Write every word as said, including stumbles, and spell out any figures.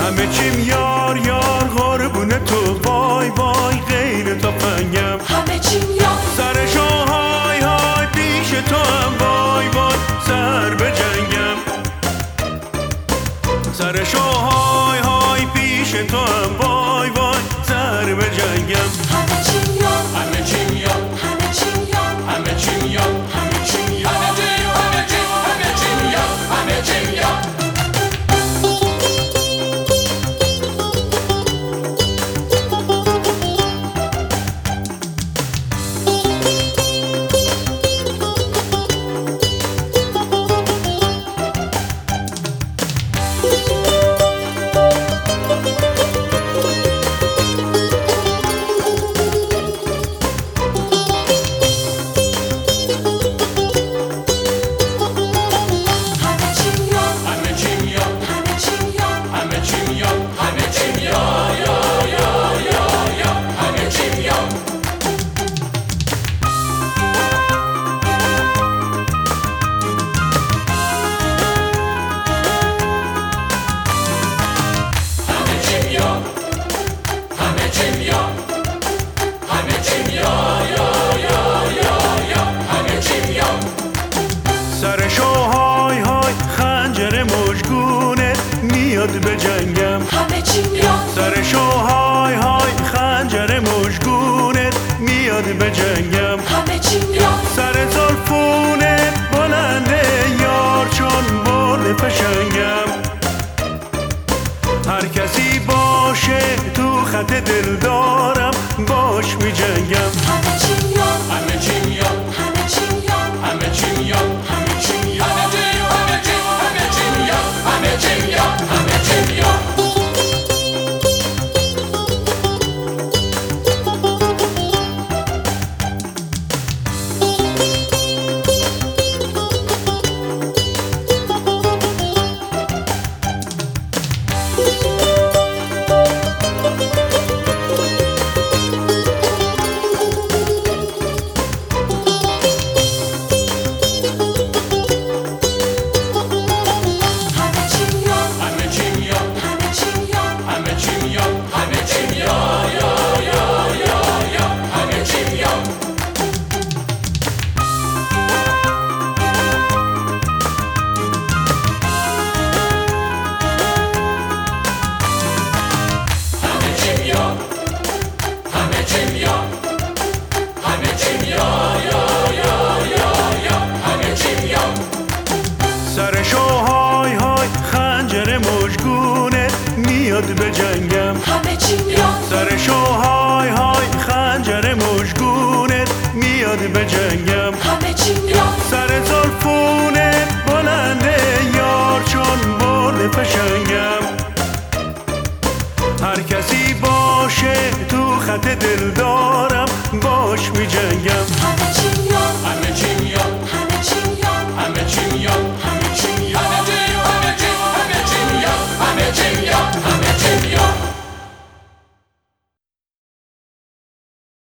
همه چیم یار یار قربون تو، وای وای غیر تفنگم. همه چیم یار سرشو های های پیش تو هم، وای وای سر به جنگم. سرشو های های پیش تو هم، وای وای سر به جنگم. همه چیم یار همه چیم یار همه چیم یار همه چیم یار همه چیم یار همه چیم همه چیم یار همه چیم یار. سرشو های های خنجر مژگونه میاد به جنگم. همه چیم یار سرشو های های خنجر مژگونه میاد به جنگم. همه چیم یار سر زلفونه بلنده یار چون برد فشنگم. هر کسی باشه تو خط دل دارم باش می جنگم. همه چیم یار همه چیم یار همه چیم یار همه چیم یار همه چیم یار همه چیم همه چیم یار همه چیم یار همه چیم یار. سرشو های های خنجر مژگونه میاد به جنگم. همه چیم یار سرشو های های خنجر مژگونه میاد به جنگم. همه چیم یار سر زلفونه بلنده یار چون برد فشنگم. هر کسی باشه تو خط دل دارم